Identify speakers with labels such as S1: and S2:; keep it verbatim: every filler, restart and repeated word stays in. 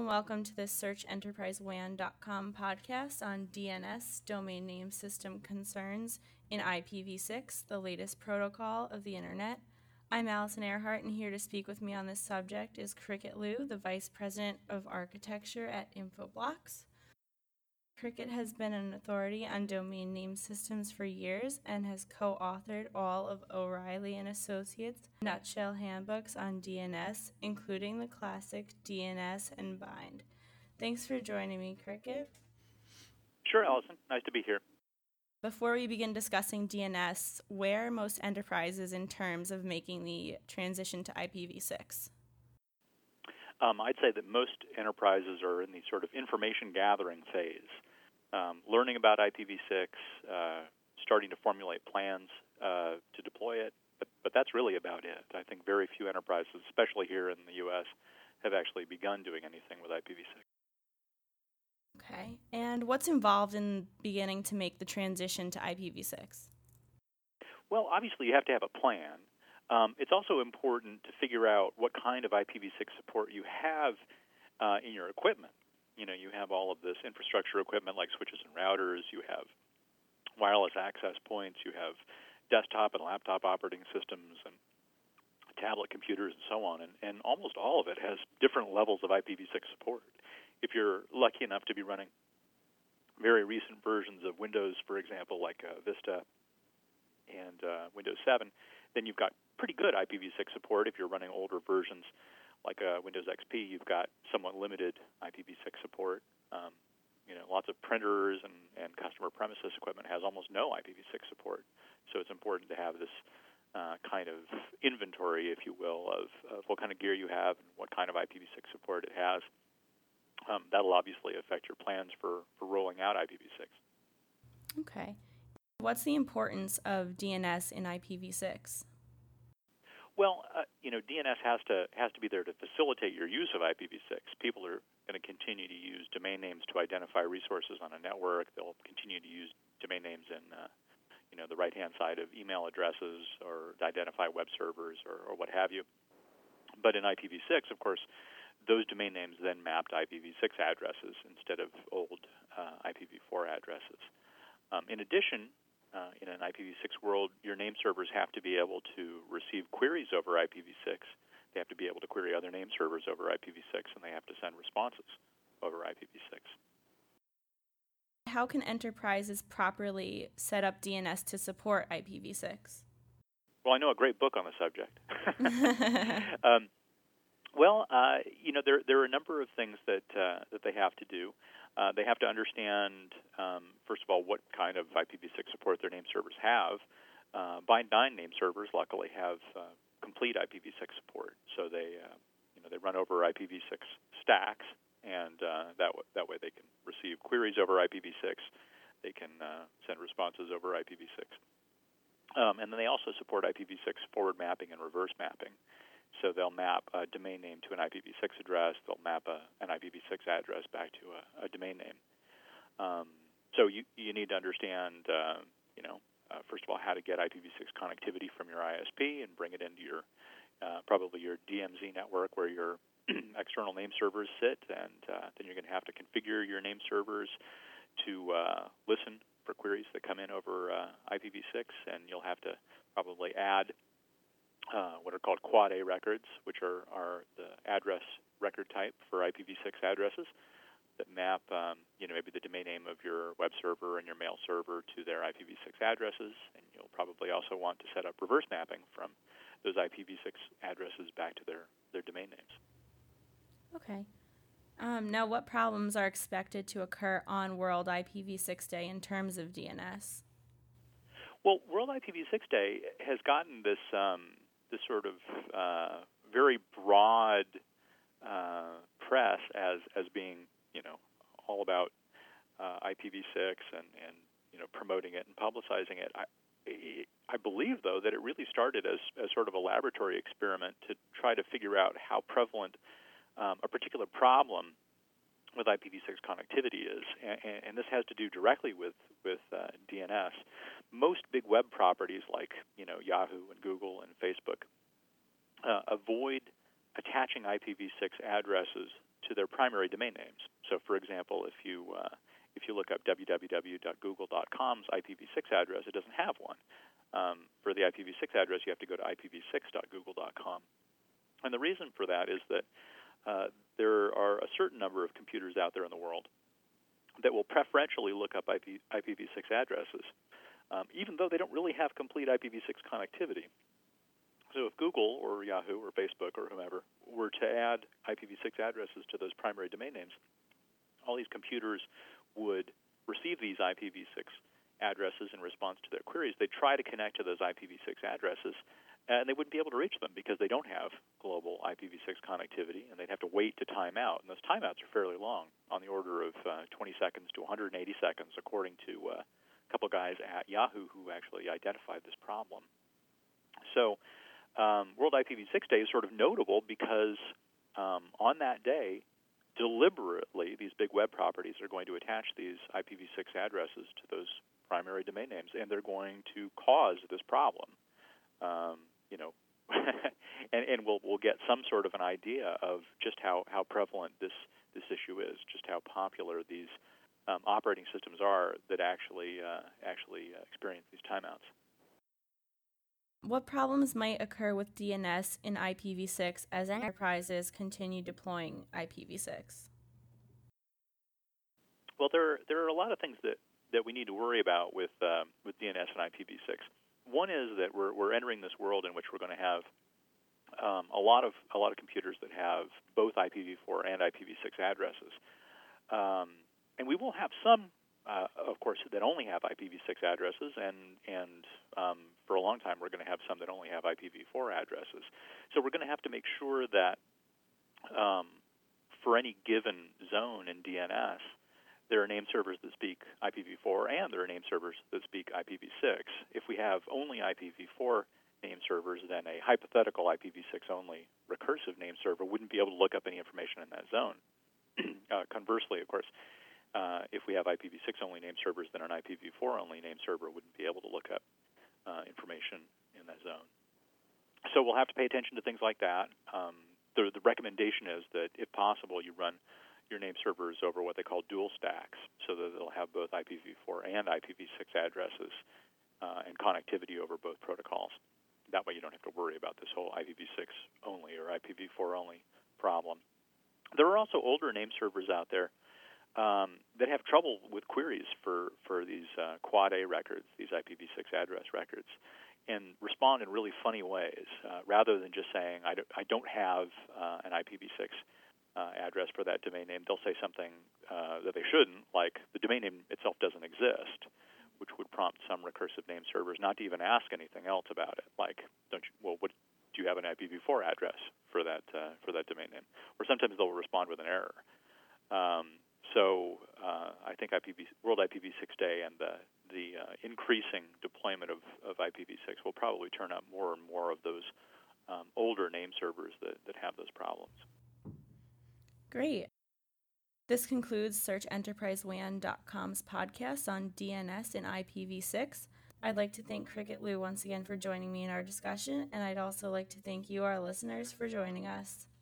S1: welcome to this Search Enterprise W A N dot com podcast on D N S, Domain Name System Concerns, in I P v six, the latest protocol of the Internet. I'm Allison Earhart, and here to speak with me on this subject is Cricket Liu, the Vice President of Architecture at Infoblox. Cricket has been an authority on domain name systems for years and has co-authored all of O'Reilly and Associates' nutshell handbooks on D N S, including the classic D N S and Bind. Thanks for joining me, Cricket.
S2: Sure, Allison. Nice to be here.
S1: Before we begin discussing D N S, where are most enterprises in terms of making the transition to I P v six?
S2: Um, I'd say that most enterprises are in the sort of information gathering phase. Um, learning about I P v six, uh, starting to formulate plans uh, to deploy it, but, but that's really about it. I think very few enterprises, especially here in the U S, have actually begun doing anything with I P v six.
S1: Okay, and what's involved in beginning to make the transition to I P v six?
S2: Well, obviously you have to have a plan. Um, it's also important to figure out what kind of I P v six support you have uh, in your equipment. You know, you have all of this infrastructure equipment like switches and routers, you have wireless access points, you have desktop and laptop operating systems and tablet computers and so on, and, and almost all of it has different levels of I P v six support. If you're lucky enough to be running very recent versions of Windows, for example, like uh, Vista and uh, Windows seven, then you've got pretty good I P v six support. If you're running older versions like uh, Windows X P, you've got somewhat limited I P v six support. Um, you know, lots of printers and, and customer premises equipment has almost no I P v six support. So it's important to have this uh, kind of inventory, if you will, of, of what kind of gear you have and what kind of I P v six support it has. Um, that'll obviously affect your plans for, for rolling out I P v six.
S1: Okay. What's the importance of D N S in I P v six?
S2: Well, uh, you know, D N S has to has to be there to facilitate your use of I P v six. People are going to continue to use domain names to identify resources on a network. They'll continue to use domain names in, uh, you know, the right-hand side of email addresses or to identify web servers or, or what have you. But in I P v six, of course, those domain names then map to I P v six addresses instead of old uh, I P v four addresses. Um, in addition, Uh, in an I P v six world, your name servers have to be able to receive queries over I P v six. They have to be able to query other name servers over I P v six, and they have to send responses over I P v six.
S1: How can enterprises properly set up D N S to support I P v six?
S2: Well, I know a great book on the subject. um, well, uh, you know, there there are a number of things that uh, that they have to do. Uh, they have to understand, um, first of all, what kind of I P v six support their name servers have. Uh, Bind nine name servers, luckily, have uh, complete I P v six support, so they, uh, you know, they run over I P v six stacks, and uh, that w- that way they can receive queries over I P v six. They can uh, send responses over I P v six, um, and then they also support I P v six forward mapping and reverse mapping. So they'll map a domain name to an I P v six address. They'll map a, an I P v six address back to a, a domain name. Um, so you you need to understand, uh, you know, uh, first of all, how to get I P v six connectivity from your I S P and bring it into your uh, probably your D M Z network where your external name servers sit, and uh, then you're going to have to configure your name servers to uh, listen for queries that come in over uh, I P v six, and you'll have to probably add Uh, what are called Quad A records, which are, are the address record type for I P v six addresses that map, um, you know, maybe the domain name of your web server and your mail server to their I P v six addresses. And you'll probably also want to set up reverse mapping from those I P v six addresses back to their, their domain names.
S1: Okay. Um, now, what problems are expected to occur on World I P v six Day in terms of D N S?
S2: Well, World I P v six Day has gotten this um, this sort of uh, very broad uh, press as as being, you know, all about uh, I P v six and, and you know promoting it and publicizing it. I I believe though that it really started as as sort of a laboratory experiment to try to figure out how prevalent um, a particular problem with I P v six connectivity is, and, and this has to do directly with with uh, D N S. Most big web properties like you know Yahoo and Google and Facebook uh, avoid attaching I P v six addresses to their primary domain names. So, for example, if you uh, if you look up w w w dot google dot com's I P v six address, it doesn't have one. Um, for the I P v six address, you have to go to I P v six dot google dot com. And the reason for that is that uh, there are a certain number of computers out there in the world that will preferentially look up I P v six addresses, um, even though they don't really have complete I P v six connectivity. So if Google or Yahoo or Facebook or whomever were to add I P v six addresses to those primary domain names, all these computers would receive these I P v six addresses in response to their queries. They'd try to connect to those I P v six addresses, and they wouldn't be able to reach them because they don't have global I P v six connectivity, and they'd have to wait to time out. And those timeouts are fairly long, on the order of uh, twenty seconds to one hundred eighty seconds, according to uh, a couple guys at Yahoo who actually identified this problem. So um, World I P v six Day is sort of notable because um, on that day, deliberately, these big web properties are going to attach these I P v six addresses to those primary domain names, and they're going to cause this problem. Um, you know, and, and we'll we'll get some sort of an idea of just how, how prevalent this this issue is, just how popular these um, operating systems are that actually uh, actually uh, experience these timeouts.
S1: What problems might occur with D N S in I P v six as enterprises continue deploying I P v six?
S2: Well, there there are a lot of things that, that we need to worry about with um, with D N S and I P v six. One is that we're we're entering this world in which we're going to have um, a lot of a lot of computers that have both I P v four and I P v six addresses, um, and we will have some, uh, of course, that only have I P v six addresses, and and um, for a long time we're going to have some that only have I P v four addresses. So we're going to have to make sure that um, for any given zone in D N S, there are name servers that speak I P v four, and there are name servers that speak I P v six. If we have only I P v four name servers, then a hypothetical I P v six only recursive name server wouldn't be able to look up any information in that zone. uh, conversely, of course, uh, if we have I P v six only name servers, then an I P v four only name server wouldn't be able to look up uh, information in that zone. So we'll have to pay attention to things like that. Um, the, the recommendation is that, if possible, you run your name servers over what they call dual stacks, so that they'll have both I P v four and I P v six addresses uh, and connectivity over both protocols. That way you don't have to worry about this whole I P v six only or I P v four only problem. There are also older name servers out there um, that have trouble with queries for, for these uh, Quad A records, these I P v six address records, and respond in really funny ways. Uh, rather than just saying, I don't, I don't have uh, an I P v six Uh, address for that domain name, they'll say something uh, that they shouldn't, like the domain name itself doesn't exist, which would prompt some recursive name servers not to even ask anything else about it. Like, don't you? Well, what do you have an I P v four address for that uh, for that domain name? Or sometimes they'll respond with an error. Um, so uh, I think I P v, World I P v six Day and the the uh, increasing deployment of, of I P v six will probably turn up more and more of those um, older name servers that, that have those problems.
S1: Great. This concludes Search Enterprise W A N dot com's podcast on D N S and I P v six. I'd like to thank Cricket Lou once again for joining me in our discussion, and I'd also like to thank you, our listeners, for joining us.